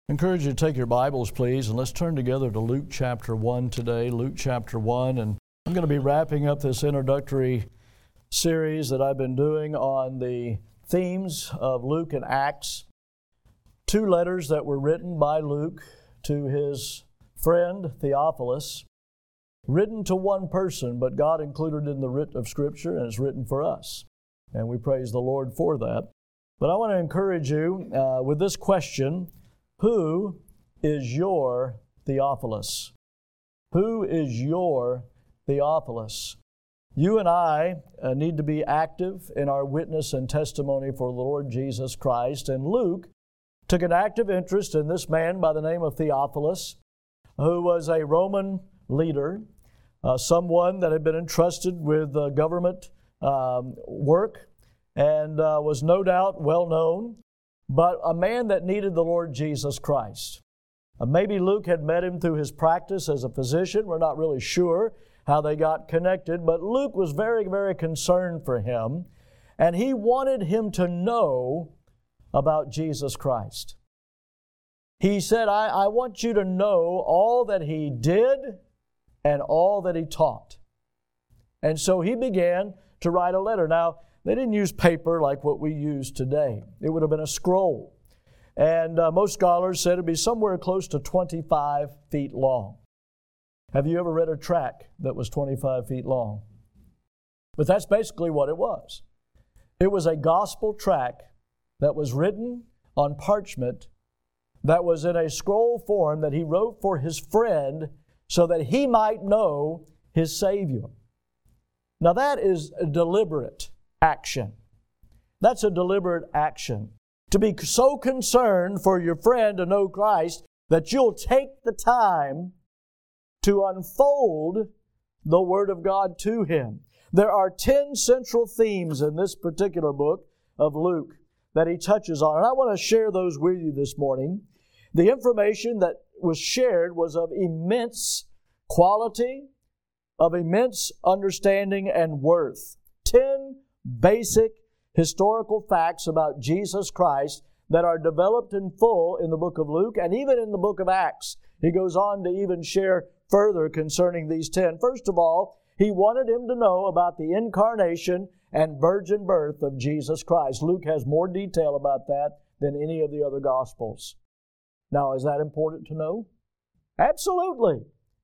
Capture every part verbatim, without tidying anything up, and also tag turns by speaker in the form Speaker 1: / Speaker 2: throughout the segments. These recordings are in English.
Speaker 1: I encourage you to take your Bibles, please, and let's turn together to Luke chapter one today. Luke chapter one, and I'm going to be wrapping up this introductory series that I've been doing on the themes of Luke and Acts. Two letters that were written by Luke to his friend Theophilus, written to one person, but God included in the writ of Scripture, and it's written for us. And we praise the Lord for that. But I want to encourage you uh, with this question: who is your Theophilus? Who is your Theophilus? You and I uh, need to be active in our witness and testimony for the Lord Jesus Christ. And Luke took an active interest in this man by the name of Theophilus, who was a Roman leader, uh, someone that had been entrusted with uh, government um, work and uh, was no doubt well known, but a man that needed the Lord Jesus Christ. Uh, maybe Luke had met him through his practice as a physician. We're not really sure how they got connected, but Luke was very, very concerned for him, and he wanted him to know about Jesus Christ. He said, I, I want you to know all that he did and all that he taught. And so he began to write a letter. Now, they didn't use paper like what we use today. It would have been a scroll. And uh, most scholars said it would be somewhere close to twenty-five feet long. Have you ever read a tract that was twenty-five feet long? But that's basically what it was. It was a gospel tract that was written on parchment, that was in a scroll form that he wrote for his friend so that he might know his Savior. Now that is a deliberate action. That's a deliberate action. To be so concerned for your friend to know Christ that you'll take the time to unfold the Word of God to him. There are ten central themes in this particular book of Luke that he touches on, and I want to share those with you this morning. The information that was shared was of immense quality, of immense understanding and worth. Ten basic historical facts about Jesus Christ that are developed in full in the book of Luke and even in the book of Acts. He goes on to even share further concerning these ten. First of all, he wanted him to know about the incarnation and virgin birth of Jesus Christ. Luke has more detail about that than any of the other Gospels. Now, is that important to know? Absolutely.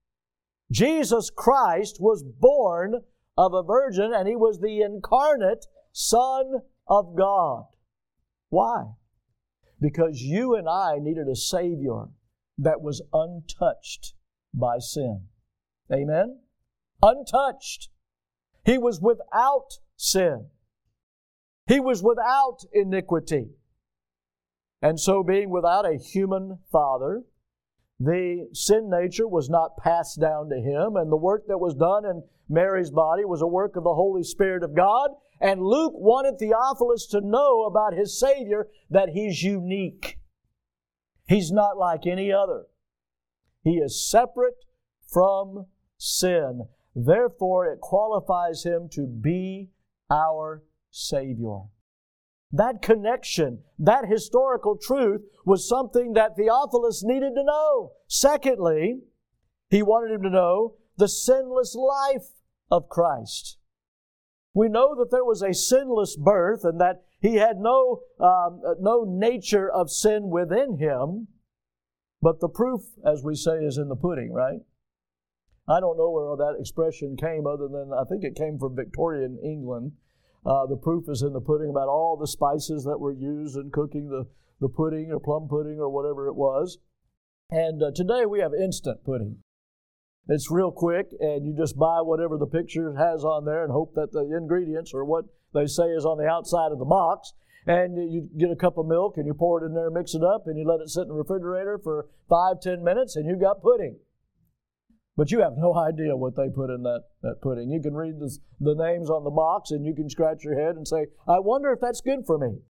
Speaker 1: Jesus Christ was born of a virgin, and He was the incarnate Son of God. Why? Because you and I needed a Savior that was untouched by sin. Amen? Untouched. He was without sin. He was without iniquity. And so, being without a human father, the sin nature was not passed down to Him, and the work that was done in Mary's body was a work of the Holy Spirit of God. And Luke wanted Theophilus to know about his Savior that He's unique. He's not like any other. He is separate from sin. Therefore, it qualifies Him to be our Savior. That connection, that historical truth was something that Theophilus needed to know. Secondly, he wanted him to know the sinless life of Christ. We know that there was a sinless birth and that He had no, um, no nature of sin within Him, but the proof, as we say, is in the pudding, right? I don't know where that expression came other than I think it came from Victorian England. Uh, the proof is in the pudding about all the spices that were used in cooking the, the pudding or plum pudding or whatever it was. And uh, today we have instant pudding. It's real quick, and you just buy whatever the picture has on there and hope that the ingredients or what they say is on the outside of the box. And you get a cup of milk and you pour it in there, mix it up, and you let it sit in the refrigerator for five, ten minutes, and you've got pudding. But you have no idea what they put in that, that pudding. You can read the, the names on the box and you can scratch your head and say, I wonder if that's good for me.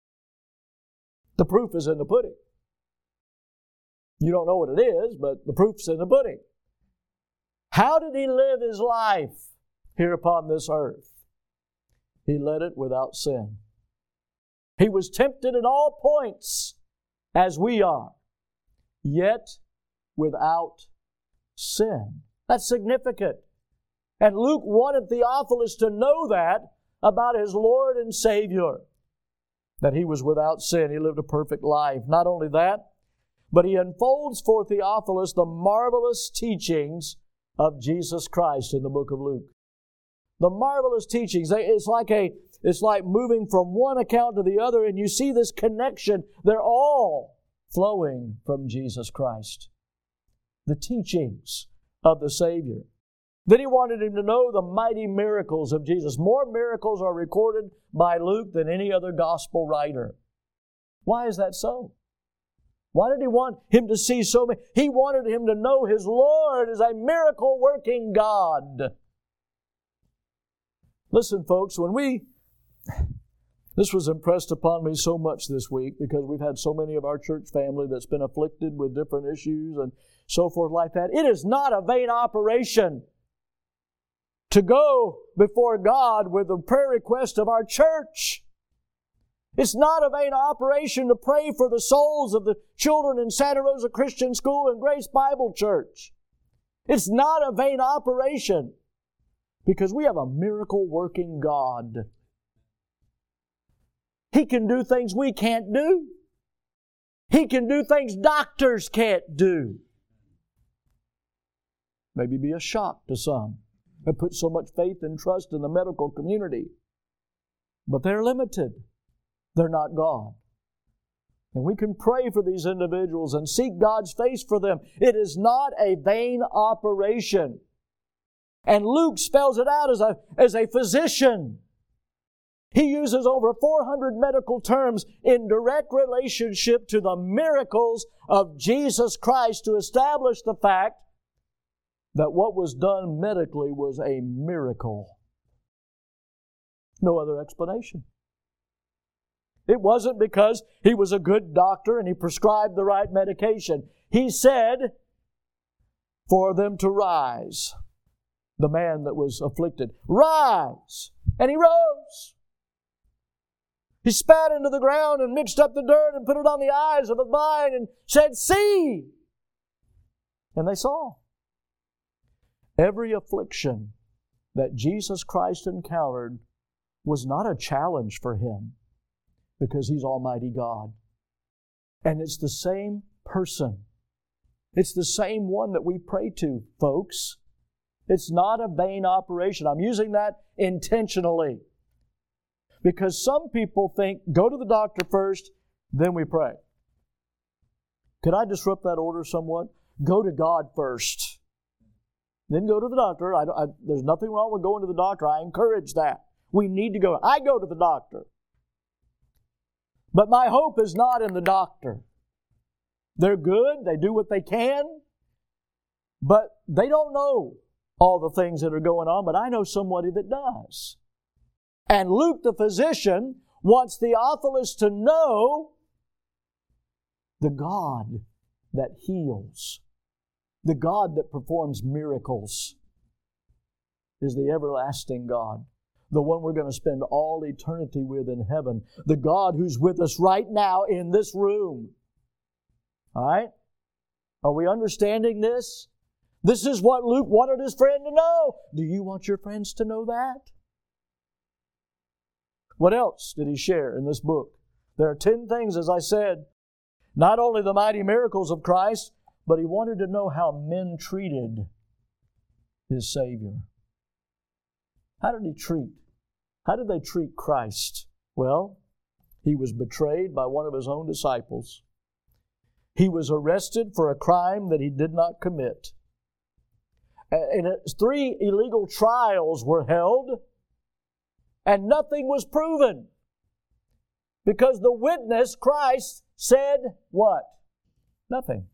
Speaker 1: The proof is in the pudding. You don't know what it is, but the proof's in the pudding. How did He live His life here upon this earth? He led it without sin. He was tempted at all points as we are, yet without sin. That's significant. And Luke wanted Theophilus to know that about his Lord and Savior, that he was without sin. He lived a perfect life. Not only that, but he unfolds for Theophilus the marvelous teachings of Jesus Christ in the book of Luke. The marvelous teachings. It's like a, it's like moving from one account to the other, and you see this connection. They're all flowing from Jesus Christ. The teachings of the Savior. Then he wanted him to know the mighty miracles of Jesus. More miracles are recorded by Luke than any other gospel writer. Why is that so? Why did he want him to see so many? He wanted him to know his Lord is a miracle-working God. Listen, folks, when we... This was impressed upon me so much this week because we've had so many of our church family that's been afflicted with different issues and so forth like that. It is not a vain operation to go before God with the prayer request of our church. It's not a vain operation to pray for the souls of the children in Santa Rosa Christian School and Grace Bible Church. It's not a vain operation because we have a miracle-working God. He can do things we can't do. He can do things doctors can't do. Maybe be a shock to some that put so much faith and trust in the medical community. But they're limited. They're not God. And we can pray for these individuals and seek God's face for them. It is not a vain operation. And Luke spells it out as a, as a physician. He uses over four hundred medical terms in direct relationship to the miracles of Jesus Christ to establish the fact that what was done medically was a miracle. No other explanation. It wasn't because he was a good doctor and he prescribed the right medication. He said for them to rise. The man that was afflicted, rise! And he rose. He spat into the ground and mixed up the dirt and put it on the eyes of the blind and said, see! And they saw. Every affliction that Jesus Christ encountered was not a challenge for Him because He's Almighty God. And it's the same person. It's the same one that we pray to, folks. It's not a vain operation. I'm using that intentionally. Because some people think, go to the doctor first, then we pray. Could I disrupt that order somewhat? Go to God first. Then go to the doctor. I, I, there's nothing wrong with going to the doctor. I encourage that. We need to go. I go to the doctor. But my hope is not in the doctor. They're good. They do what they can. But they don't know all the things that are going on. But I know somebody that does. And Luke the physician wants Theophilus to know the God that heals, the God that performs miracles is the everlasting God, the one we're going to spend all eternity with in heaven, the God who's with us right now in this room. All right? Are we understanding this? This is what Luke wanted his friend to know. Do you want your friends to know that? What else did he share in this book? There are ten things, as I said. Not only the mighty miracles of Christ, but he wanted to know how men treated his Savior. How did he treat? How did they treat Christ? Well, he was betrayed by one of his own disciples. He was arrested for a crime that he did not commit. And three illegal trials were held, and nothing was proven. Because the witness, Christ, said what? Nothing.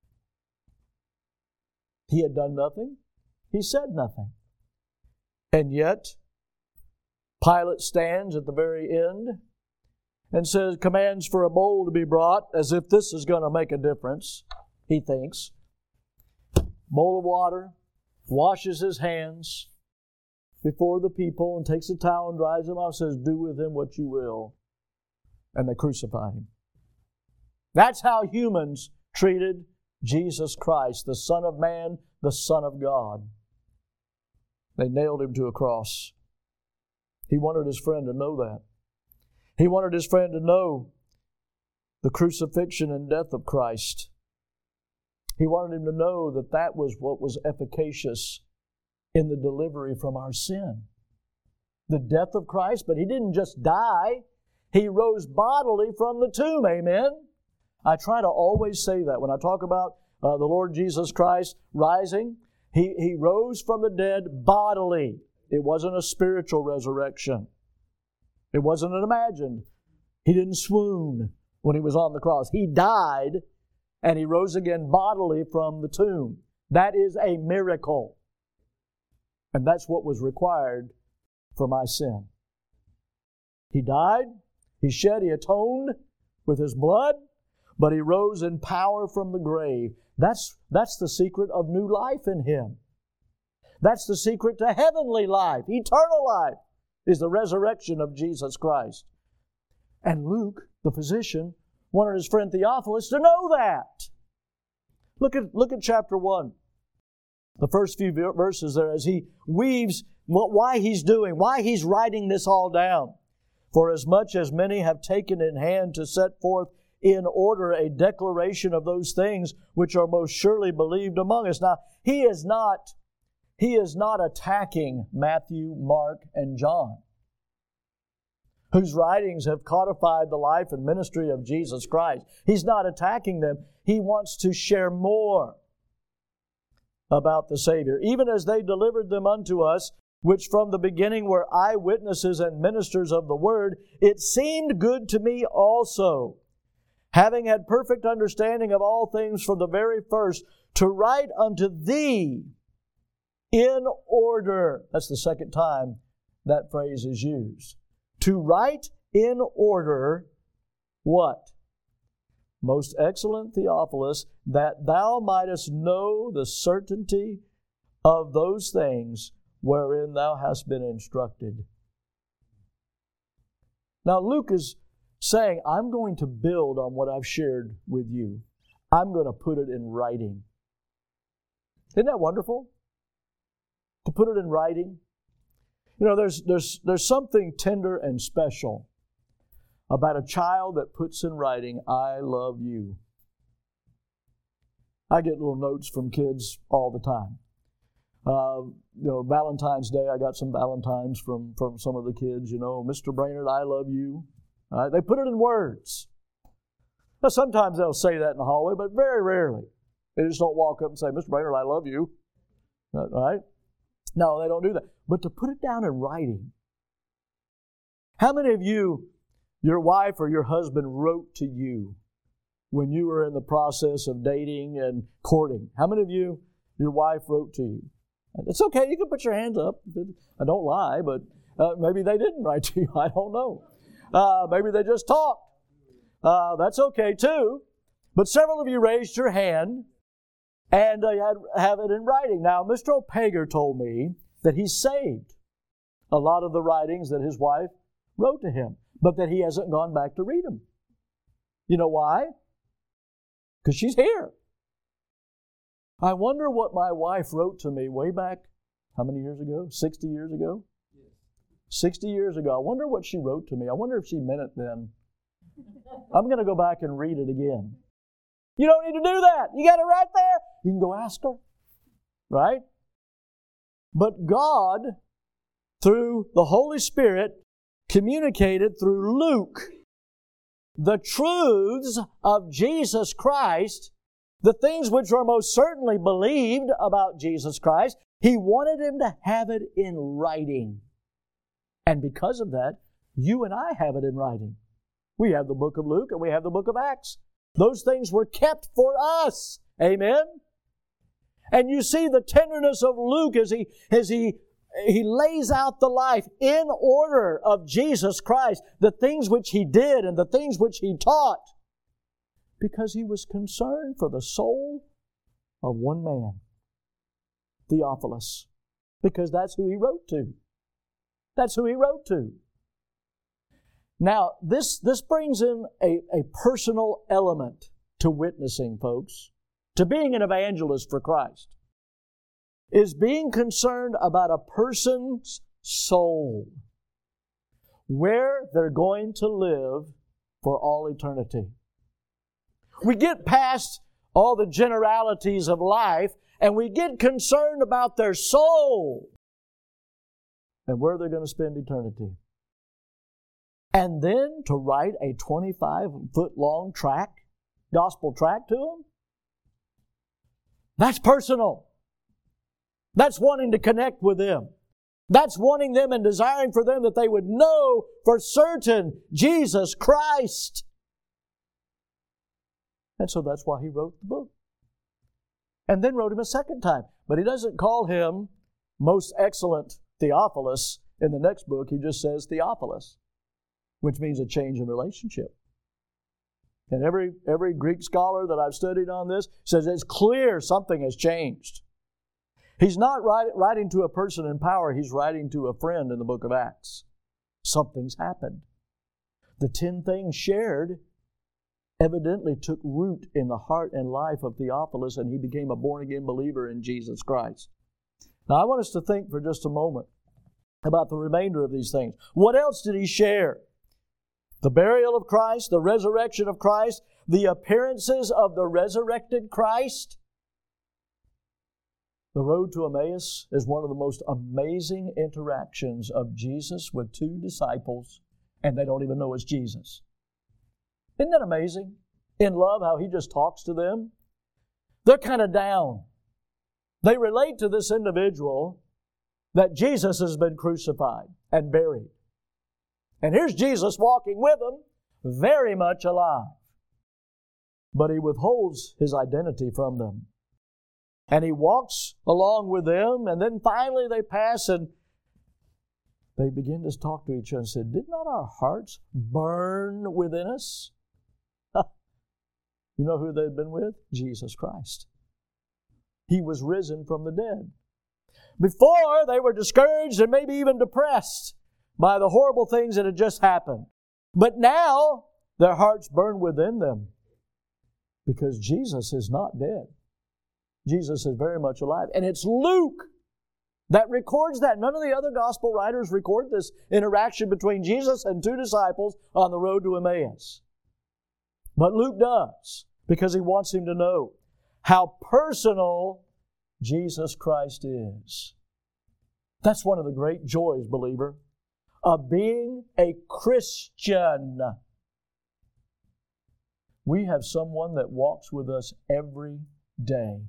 Speaker 1: He had done nothing. He said nothing. And yet, Pilate stands at the very end and says, commands for a bowl to be brought, as if this is going to make a difference, he thinks. Bowl of water, washes his hands before the people and takes a towel and dries them off and says, do with him what you will. And they crucified him. That's how humans treated Jesus Christ, the Son of Man, the Son of God. They nailed Him to a cross. He wanted His friend to know that. He wanted His friend to know the crucifixion and death of Christ. He wanted him to know that that was what was efficacious in the delivery from our sin. The death of Christ, but He didn't just die. He rose bodily from the tomb. Amen? I try to always say that when I talk about uh, the Lord Jesus Christ rising. He, he rose from the dead bodily. It wasn't a spiritual resurrection. It wasn't an imagined. He didn't swoon when He was on the cross. He died and He rose again bodily from the tomb. That is a miracle. And that's what was required for my sin. He died, He shed, He atoned with His blood, but He rose in power from the grave. That's, that's the secret of new life in Him. That's the secret to heavenly life, eternal life, is the resurrection of Jesus Christ. And Luke, the physician, wanted his friend Theophilus to know that. Look at, look at chapter one. The first few verses there as he weaves what, why he's doing, why he's writing this all down. For as much as many have taken in hand to set forth in order a declaration of those things which are most surely believed among us. Now, he is not, he is not attacking Matthew, Mark, and John, whose writings have codified the life and ministry of Jesus Christ. He's not attacking them. He wants to share more about the Savior, even as they delivered them unto us, which from the beginning were eyewitnesses and ministers of the Word. It seemed good to me also, having had perfect understanding of all things from the very first, to write unto thee in order. That's the second time that phrase is used. To write in order what? Most excellent Theophilus, that thou mightest know the certainty of those things wherein thou hast been instructed. Now Luke is saying, I'm going to build on what I've shared with you. I'm going to put it in writing. Isn't that wonderful? To put it in writing. You know, there's, there's, there's something tender and special about a child that puts in writing, I love you. I get little notes from kids all the time. Uh, you know, Valentine's Day, I got some Valentines from, from some of the kids, you know, Mister Brainerd, I love you. Uh, they put it in words. Now, sometimes they'll say that in the hallway, but very rarely. They just don't walk up and say, Mister Brainerd, I love you. Uh, right? No, they don't do that. But to put it down in writing. How many of you, your wife or your husband wrote to you when you were in the process of dating and courting? How many of you, your wife wrote to you? It's okay, you can put your hands up. I don't lie, but uh, maybe they didn't write to you. I don't know. Uh, maybe they just talked. Uh, that's okay too. But several of you raised your hand and uh, had, have it in writing. Now, Mister O'Pager told me that he saved a lot of the writings that his wife wrote to him, but that he hasn't gone back to read them. You know why? Because she's here. I wonder what my wife wrote to me way back, how many years ago? sixty years ago? sixty years ago. I wonder what she wrote to me. I wonder if she meant it then. I'm going to go back and read it again. You don't need to do that. You got it right there. You can go ask her. Right? But God, through the Holy Spirit, communicated through Luke the truths of Jesus Christ, the things which are most certainly believed about Jesus Christ. He wanted him to have it in writing. And because of that, you and I have it in writing. We have the book of Luke and we have the book of Acts. Those things were kept for us. Amen? And you see the tenderness of Luke as he, as he, he lays out the life in order of Jesus Christ, the things which he did and the things which he taught, because he was concerned for the soul of one man, Theophilus, because that's who he wrote to. That's who he wrote to. Now, this, this brings in a, a personal element to witnessing, folks, to being an evangelist for Christ is being concerned about a person's soul, where they're going to live for all eternity. We get past all the generalities of life and we get concerned about their soul and where they're going to spend eternity. And then to write a twenty-five foot long tract, gospel tract to them, that's personal. That's wanting to connect with them. That's wanting them and desiring for them that they would know for certain Jesus Christ. And so that's why he wrote the book. And then wrote him a second time. But he doesn't call him most excellent Theophilus in the next book. He just says Theophilus, which means a change in relationship. And every, every Greek scholar that I've studied on this says it's clear something has changed. He's not write, writing to a person in power. He's writing to a friend in the book of Acts. Something's happened. The ten things shared evidently took root in the heart and life of Theophilus, and he became a born-again believer in Jesus Christ. Now, I want us to think for just a moment about the remainder of these things. What else did he share? The burial of Christ, the resurrection of Christ, the appearances of the resurrected Christ. The road to Emmaus is one of the most amazing interactions of Jesus with two disciples, and they don't even know it's Jesus. Isn't that amazing? In love, how he just talks to them. They're kind of down. They relate to this individual that Jesus has been crucified and buried. And here's Jesus walking with them, very much alive. But he withholds his identity from them. And he walks along with them, and then finally they pass and they begin to talk to each other and say, did not our hearts burn within us? You know who they'd been with? Jesus Christ. He was risen from the dead. Before, they were discouraged and maybe even depressed by the horrible things that had just happened. But now, their hearts burn within them because Jesus is not dead. Jesus is very much alive. And it's Luke that records that. None of the other gospel writers record this interaction between Jesus and two disciples on the road to Emmaus. But Luke does, because he wants him to know how personal Jesus Christ is. That's one of the great joys, believer, of being a Christian. We have someone that walks with us every day.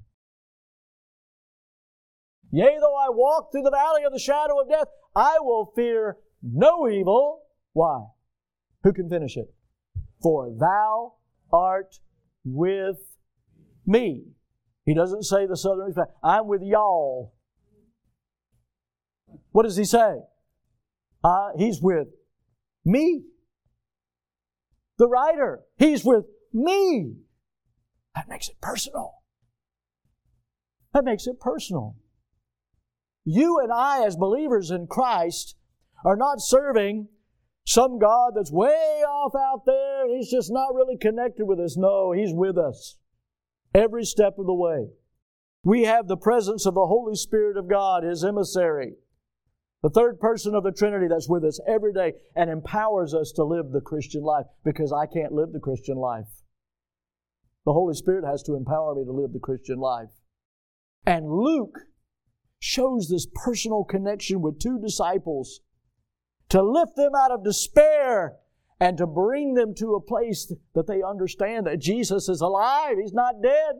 Speaker 1: Yea, though I walk through the valley of the shadow of death, I will fear no evil. Why? Who can finish it? For thou art with me. He doesn't say the southern, I'm with y'all. What does he say? Uh, he's with me. The writer, he's with me. That makes it personal. That makes it personal. You and I, as believers in Christ, are not serving some God that's way off out there. He's just not really connected with us. No, He's with us every step of the way. We have the presence of the Holy Spirit of God, His emissary, the third person of the Trinity that's with us every day and empowers us to live the Christian life, because I can't live the Christian life. The Holy Spirit has to empower me to live the Christian life. And Luke shows this personal connection with two disciples to lift them out of despair and to bring them to a place that they understand that Jesus is alive. He's not dead.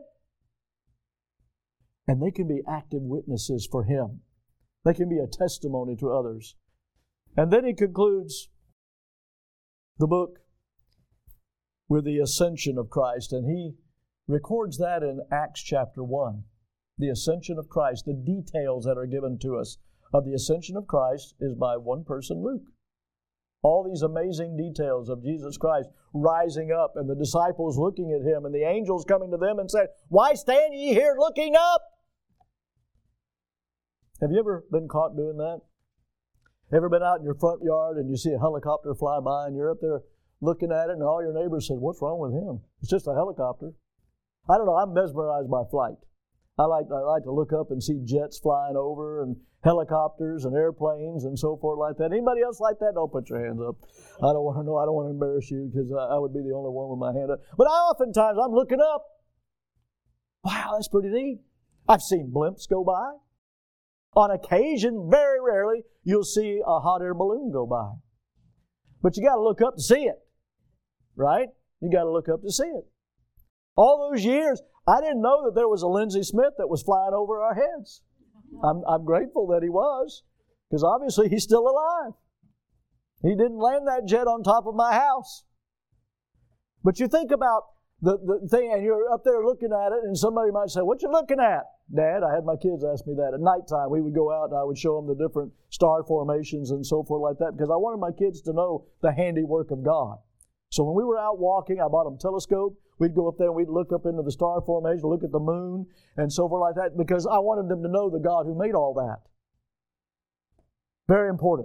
Speaker 1: And they can be active witnesses for Him. They can be a testimony to others. And then he concludes the book with the ascension of Christ. And he records that in Acts chapter one. The ascension of Christ, the details that are given to us of the ascension of Christ is by one person, Luke. All these amazing details of Jesus Christ rising up and the disciples looking at Him and the angels coming to them and saying, why stand ye here looking up? Have you ever been caught doing that? Ever been out in your front yard and you see a helicopter fly by and you're up there looking at it and all your neighbors said, what's wrong with him? It's just a helicopter. I don't know, I'm mesmerized by flight. I like, I like to look up and see jets flying over and helicopters and airplanes and so forth like that. Anybody else like that? Don't put your hands up. I don't want to know. I don't want to embarrass you because I, I would be the only one with my hand up. But I oftentimes, I'm looking up. Wow, that's pretty neat. I've seen blimps go by. On occasion, very rarely, you'll see a hot air balloon go by. But you got to look up to see it, right? You got to look up to see it. All those years, I didn't know that there was a Lindsey Smith that was flying over our heads. I'm, I'm grateful that he was, because obviously he's still alive. He didn't land that jet on top of my house. But you think about the, the thing, and you're up there looking at it, and somebody might say, "What you looking at, Dad?" I had my kids ask me that. At nighttime, we would go out and I would show them the different star formations and so forth like that, because I wanted my kids to know the handiwork of God. So when we were out walking, I bought them a telescope. We'd go up there and we'd look up into the star formation, look at the moon, and so forth like that, because I wanted them to know the God who made all that. Very important.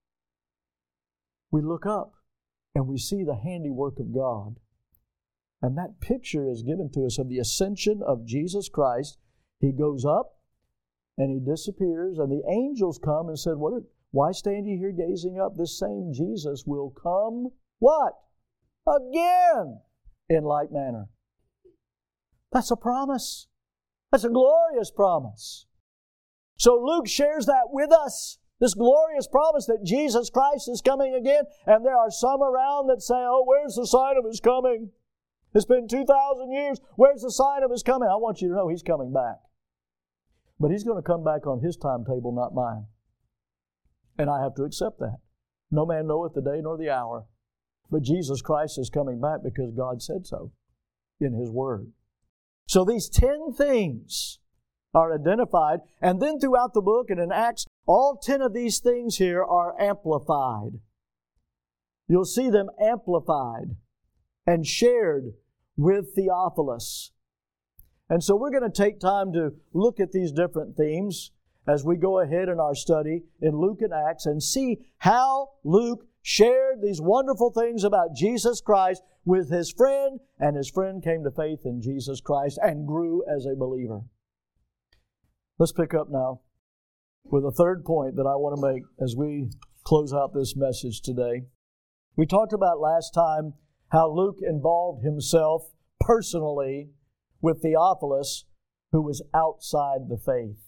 Speaker 1: We look up and we see the handiwork of God. And that picture is given to us of the ascension of Jesus Christ. He goes up and He disappears, and the angels come and said, "What? Are, why stand ye here gazing up? This same Jesus will come," what? "Again in like manner." That's a promise. That's a glorious promise. So Luke shares that with us, this glorious promise that Jesus Christ is coming again. And there are some around that say, "Oh, where's the sign of His coming? It's been two thousand years. Where's the sign of His coming?" I want you to know He's coming back. But He's going to come back on His timetable, not mine. And I have to accept that. No man knoweth the day nor the hour. But Jesus Christ is coming back because God said so in His Word. So these ten things are identified, and then throughout the book and in Acts, all ten of these things here are amplified. You'll see them amplified and shared with Theophilus. And so we're going to take time to look at these different themes as we go ahead in our study in Luke and Acts and see how Luke shared these wonderful things about Jesus Christ with his friend, and his friend came to faith in Jesus Christ and grew as a believer. Let's pick up now with a third point that I want to make as we close out this message today. We talked about last time how Luke involved himself personally with Theophilus, who was outside the faith.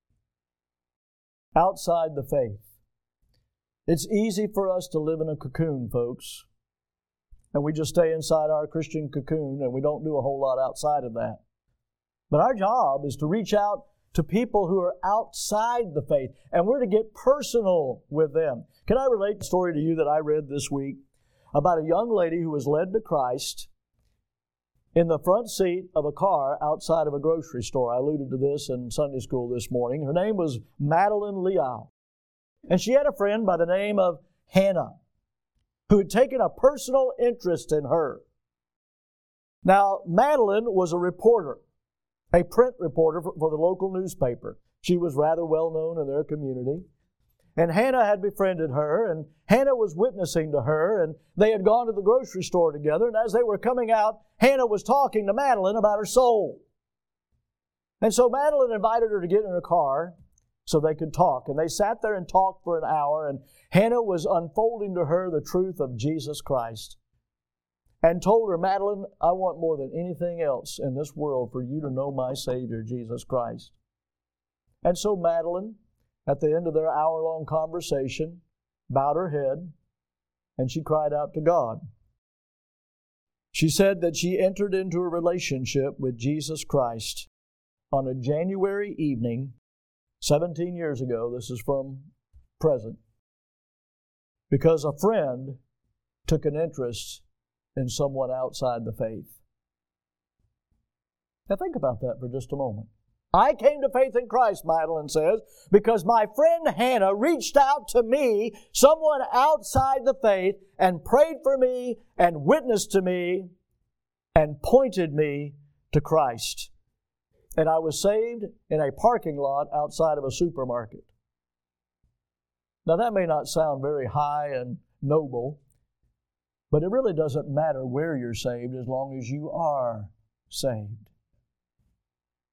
Speaker 1: Outside the faith. It's easy for us to live in a cocoon, folks. And we just stay inside our Christian cocoon and we don't do a whole lot outside of that. But our job is to reach out to people who are outside the faith, and we're to get personal with them. Can I relate a story to you that I read this week about a young lady who was led to Christ in the front seat of a car outside of a grocery store? I alluded to this in Sunday school this morning. Her name was Madeline Leal. And she had a friend by the name of Hannah, who had taken a personal interest in her. Now, Madeline was a reporter, a print reporter for, for the local newspaper. She was rather well known in their community. And Hannah had befriended her, and Hannah was witnessing to her, and they had gone to the grocery store together, and as they were coming out, Hannah was talking to Madeline about her soul. And so Madeline invited her to get in her car so they could talk. And they sat there and talked for an hour, and Hannah was unfolding to her the truth of Jesus Christ and told her, "Madeline, I want more than anything else in this world for you to know my Savior, Jesus Christ." And so Madeline, at the end of their hour-long conversation, bowed her head and she cried out to God. She said that she entered into a relationship with Jesus Christ on a January evening seventeen years ago. This is from present. Because a friend took an interest in someone outside the faith. Now think about that for just a moment. I came to faith in Christ, Madeline says, because my friend Hannah reached out to me, someone outside the faith, and prayed for me and witnessed to me and pointed me to Christ. And I was saved in a parking lot outside of a supermarket. Now that may not sound very high and noble, but it really doesn't matter where you're saved as long as you are saved.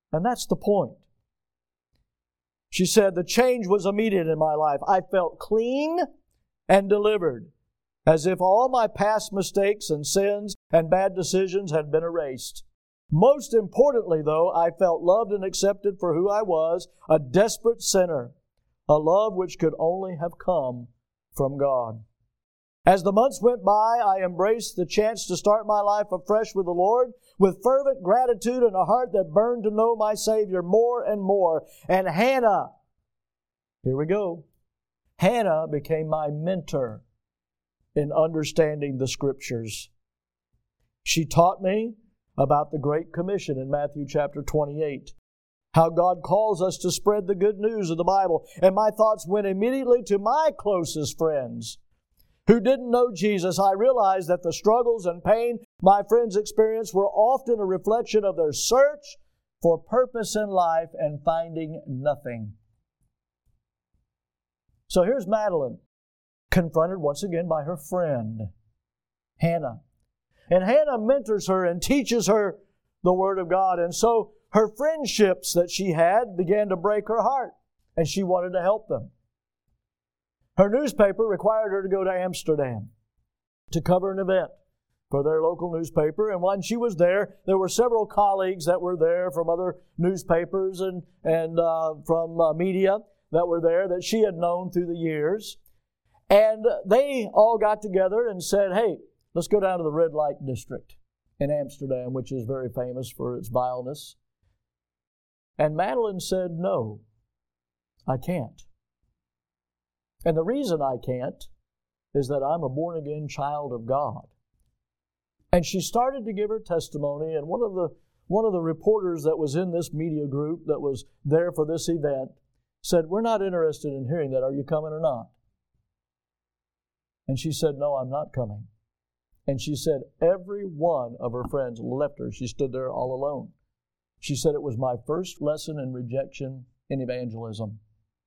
Speaker 1: And that's the point. She said, the change was immediate in my life. I felt clean and delivered, as if all my past mistakes and sins and bad decisions had been erased. Most importantly, though, I felt loved and accepted for who I was, a desperate sinner, a love which could only have come from God. As the months went by, I embraced the chance to start my life afresh with the Lord, with fervent gratitude and a heart that burned to know my Savior more and more. And Hannah, here we go, Hannah became my mentor in understanding the Scriptures. She taught me about the Great Commission in Matthew chapter twenty-eight, how God calls us to spread the good news of the Bible. And my thoughts went immediately to my closest friends who didn't know Jesus. I realized that the struggles and pain my friends experienced were often a reflection of their search for purpose in life and finding nothing. So here's Madeline, confronted once again by her friend, Hannah. And Hannah mentors her and teaches her the Word of God. And so her friendships that she had began to break her heart, and she wanted to help them. Her newspaper required her to go to Amsterdam to cover an event for their local newspaper. And when she was there, there were several colleagues that were there from other newspapers and, and uh, from uh, media that were there that she had known through the years. And they all got together and said, hey, let's go down to the red light district in Amsterdam, which is very famous for its vileness. And Madeline said, no, I can't. And the reason I can't is that I'm a born-again child of God. And she started to give her testimony, and one of the one of the reporters that was in this media group that was there for this event said, we're not interested in hearing that. Are you coming or not? And she said, no, I'm not coming. And she said every one of her friends left her. She stood there all alone. She said it was my first lesson in rejection in evangelism.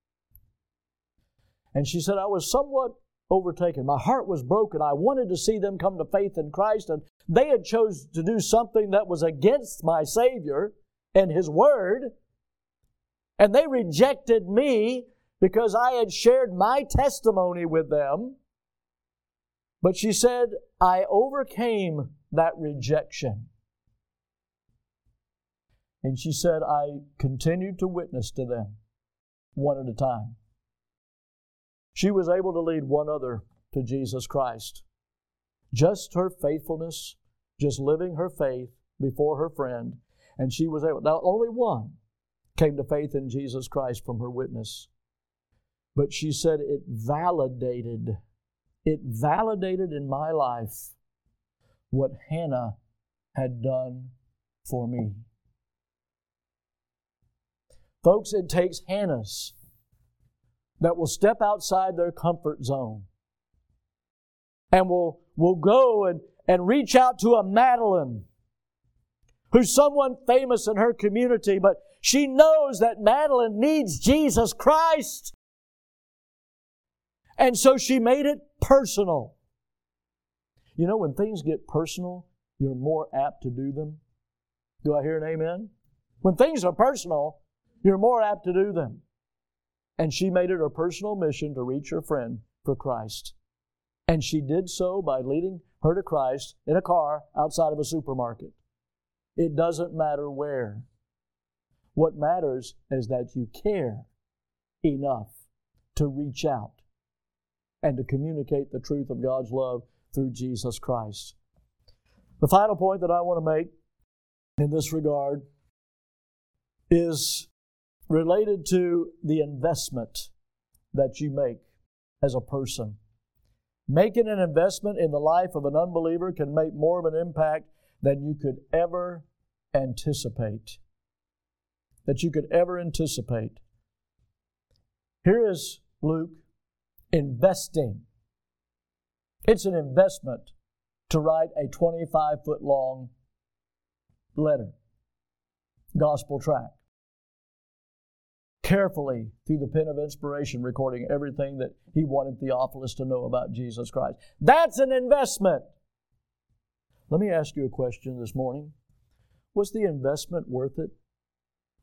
Speaker 1: And she said, I was somewhat overtaken. My heart was broken. I wanted to see them come to faith in Christ, and they had chose to do something that was against my Savior and His Word. And they rejected me because I had shared my testimony with them. But she said, I overcame that rejection. And she said, I continued to witness to them one at a time. She was able to lead one other to Jesus Christ. Just her faithfulness, just living her faith before her friend, and she was able. Now, only one came to faith in Jesus Christ from her witness. But she said it validated, it validated in my life what Hannah had done for me. Folks, it takes Hannahs that will step outside their comfort zone and will, will go and, and reach out to a Madeline who's someone famous in her community, but she knows that Madeline needs Jesus Christ. And so she made it personal. You know, when things get personal, you're more apt to do them. Do I hear an amen? When things are personal, you're more apt to do them. And she made it her personal mission to reach her friend for Christ. And she did so by leading her to Christ in a car outside of a supermarket. It doesn't matter where. What matters is that you care enough to reach out and to communicate the truth of God's love through Jesus Christ. The final point that I want to make in this regard is related to the investment that you make as a person. Making an investment in the life of an unbeliever can make more of an impact than you could ever anticipate. That you could ever anticipate. Here is Luke investing. It's an investment to write a twenty-five foot long letter, gospel tract. Carefully, through the pen of inspiration, recording everything that he wanted Theophilus to know about Jesus Christ. That's an investment. Let me ask you a question this morning. Was the investment worth it?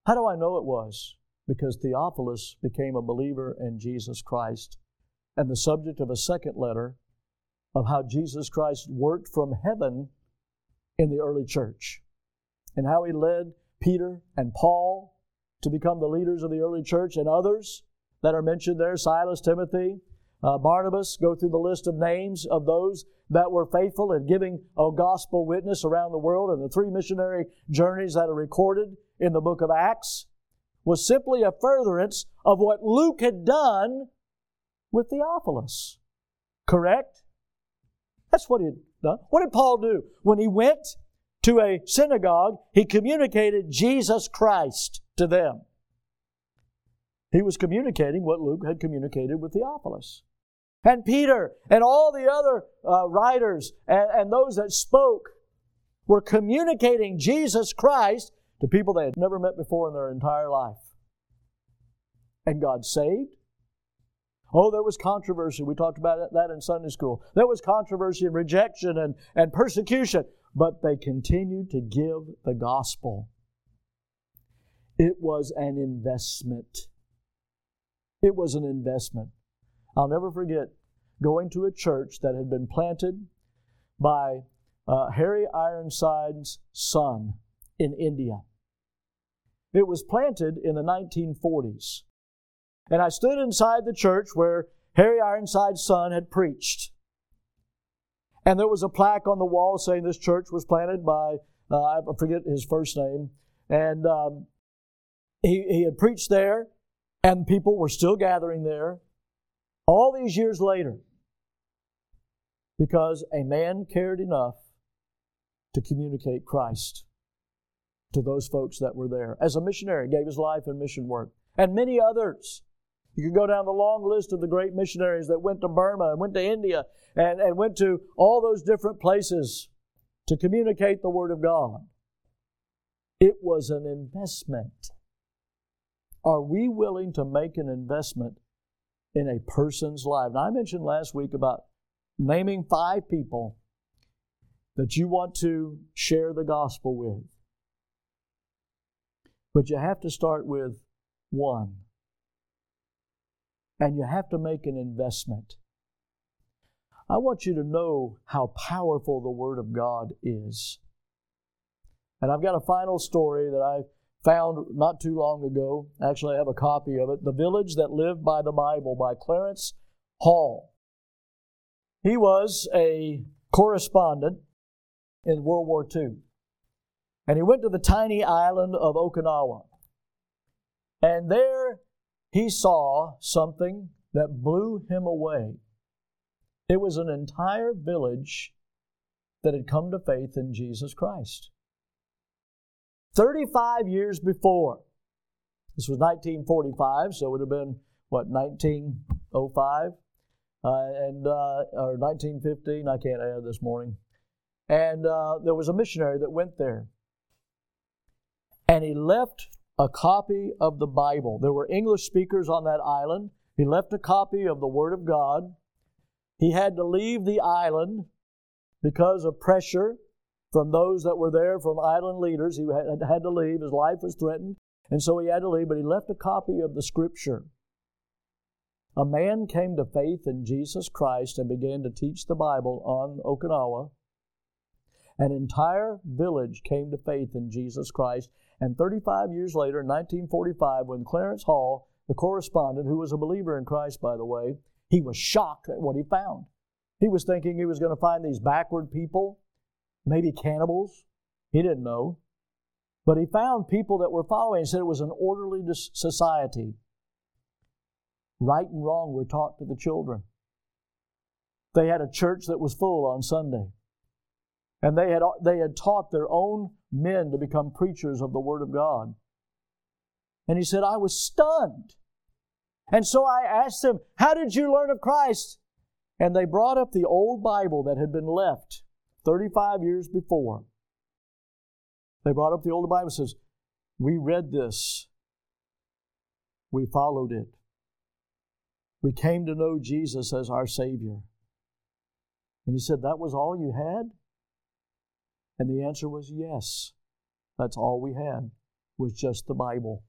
Speaker 1: How do I know it was? Because Theophilus became a believer in Jesus Christ, and the subject of a second letter of how Jesus Christ worked from heaven in the early church, and how He led Peter and Paul to become the leaders of the early church, and others that are mentioned there, Silas, Timothy, uh, Barnabas. Go through the list of names of those that were faithful in giving a gospel witness around the world, and the three missionary journeys that are recorded in the book of Acts was simply a furtherance of what Luke had done with Theophilus. Correct? That's what he had done. What did Paul do? When he went to a synagogue, he communicated Jesus Christ to them. He was communicating what Luke had communicated with Theophilus. And Peter and all the other uh, writers and, and those that spoke were communicating Jesus Christ to people they had never met before in their entire life. And God saved. Oh, there was controversy. We talked about that in Sunday school. There was controversy and rejection and, and persecution. But they continued to give the gospel. It was an investment. It was an investment. I'll never forget going to a church that had been planted by uh, Harry Ironside's son in India. It was planted in the nineteen forties. And I stood inside the church where Harry Ironside's son had preached. And there was a plaque on the wall saying this church was planted by, uh, I forget his first name, and um, he, he had preached there, and people were still gathering there all these years later because a man cared enough to communicate Christ to those folks that were there. As a missionary, gave his life in mission work. And many others. You could go down the long list of the great missionaries that went to Burma and went to India and, and went to all those different places to communicate the Word of God. It was an investment. Are we willing to make an investment in a person's life? Now, I mentioned last week about naming five people that you want to share the gospel with. But you have to start with one. And you have to make an investment. I want you to know how powerful the Word of God is. And I've got a final story that I found not too long ago. Actually, I have a copy of it. The Village That Lived by the Bible by Clarence Hall. He was a correspondent in World War Two. And he went to the tiny island of Okinawa. And there he saw something that blew him away. It was an entire village that had come to faith in Jesus Christ. thirty-five years before, this was nineteen forty-five, so it would have been, what, nineteen oh five? Uh, and uh, or nineteen fifteen, I can't add this morning. And uh, there was a missionary that went there. And he left a copy of the Bible. There were English speakers on that island. He left a copy of the Word of God. He had to leave the island because of pressure from those that were there, from island leaders. He had, had to leave. His life was threatened, and so he had to leave, but he left a copy of the Scripture. A man came to faith in Jesus Christ and began to teach the Bible on Okinawa. An entire village came to faith in Jesus Christ. And thirty-five years later, in nineteen forty-five, when Clarence Hall, the correspondent, who was a believer in Christ, by the way, he was shocked at what he found. He was thinking he was going to find these backward people, maybe cannibals. He didn't know. But he found people that were following. He said it was an orderly society. Right and wrong were taught to the children. They had a church that was full on Sunday. And they had, they had taught their own men to become preachers of the Word of God. And he said, I was stunned. And so I asked them, how did you learn of Christ? And they brought up the old Bible that had been left thirty-five years before. They brought up the old Bible and says, we read this. We followed it. We came to know Jesus as our Savior. And he said, that was all you had? And the answer was yes. That's all we had. was just the Bible.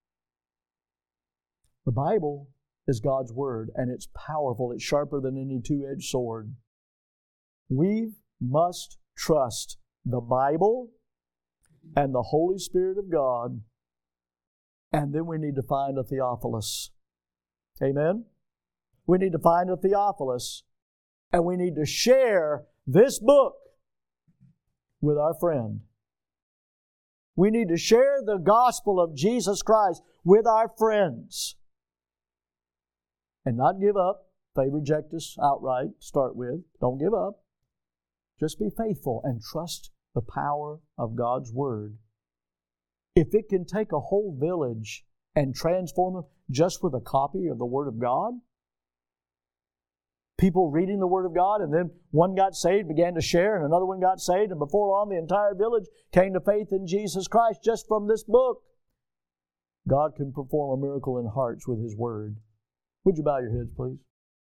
Speaker 1: The Bible is God's Word, and it's powerful. It's sharper than any two-edged sword. We must trust the Bible and the Holy Spirit of God, and then we need to find a Theophilus. Amen? We need to find a Theophilus, and we need to share this book with our friend. We need to share the gospel of Jesus Christ with our friends. And not give up. They reject us outright, start with. Don't give up. Just be faithful and trust the power of God's Word. If it can take a whole village and transform them just with a copy of the Word of God, people reading the Word of God, and then one got saved, began to share, and another one got saved, and before long the entire village came to faith in Jesus Christ just from this book. God can perform a miracle in hearts with His Word. Would you bow your heads, please?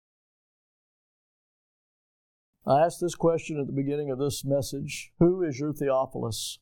Speaker 1: I asked this question at the beginning of this message. Who is your Theophilus?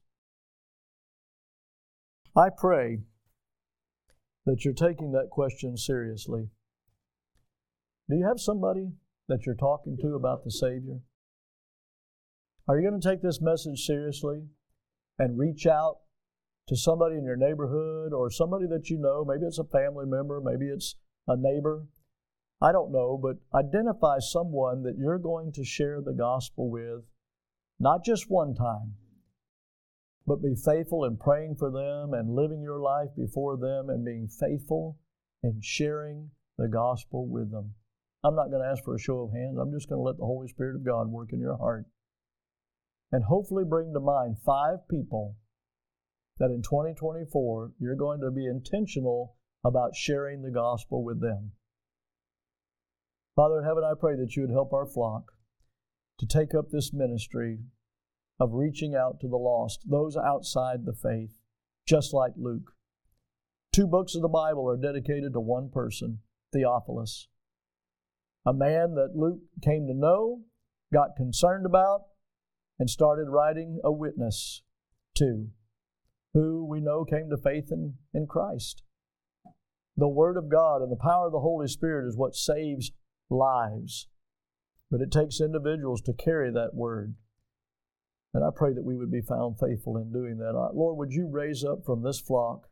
Speaker 1: I pray that you're taking that question seriously. Do you have somebody that you're talking to about the Savior? Are you going to take this message seriously and reach out to somebody in your neighborhood or somebody that you know? Maybe it's a family member, maybe it's a neighbor. I don't know, but identify someone that you're going to share the gospel with, not just one time, but be faithful in praying for them and living your life before them and being faithful in sharing the gospel with them. I'm not going to ask for a show of hands. I'm just going to let the Holy Spirit of God work in your heart and hopefully bring to mind five people that in twenty twenty-four you're going to be intentional about sharing the gospel with them. Father in heaven, I pray that you would help our flock to take up this ministry of reaching out to the lost, those outside the faith, just like Luke. Two books of the Bible are dedicated to one person, Theophilus, a man that Luke came to know, got concerned about, and started writing a witness to, who we know came to faith in, in Christ. The Word of God and the power of the Holy Spirit is what saves lives. But it takes individuals to carry that Word. And I pray that we would be found faithful in doing that. Lord, would you raise up from this flock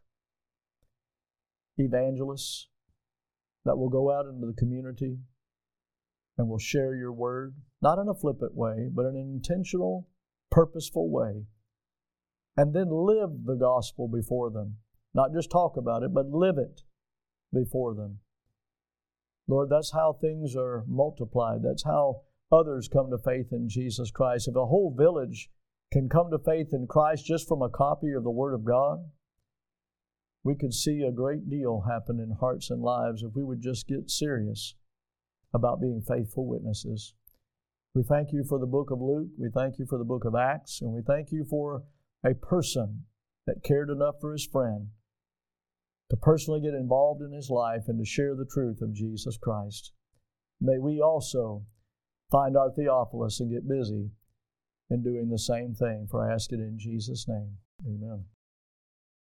Speaker 1: evangelists that will go out into the community and will share your Word, not in a flippant way, but in an intentional, purposeful way. And then live the gospel before them. Not just talk about it, but live it before them. Lord, that's how things are multiplied. That's how others come to faith in Jesus Christ. If a whole village can come to faith in Christ just from a copy of the Word of God, we could see a great deal happen in hearts and lives if we would just get serious about being faithful witnesses. We thank you for the book of Luke. We thank you for the book of Acts. And we thank you for a person that cared enough for his friend to personally get involved in his life and to share the truth of Jesus Christ. May we also find our Theophilus and get busy in doing the same thing, for I ask it in Jesus' name. Amen.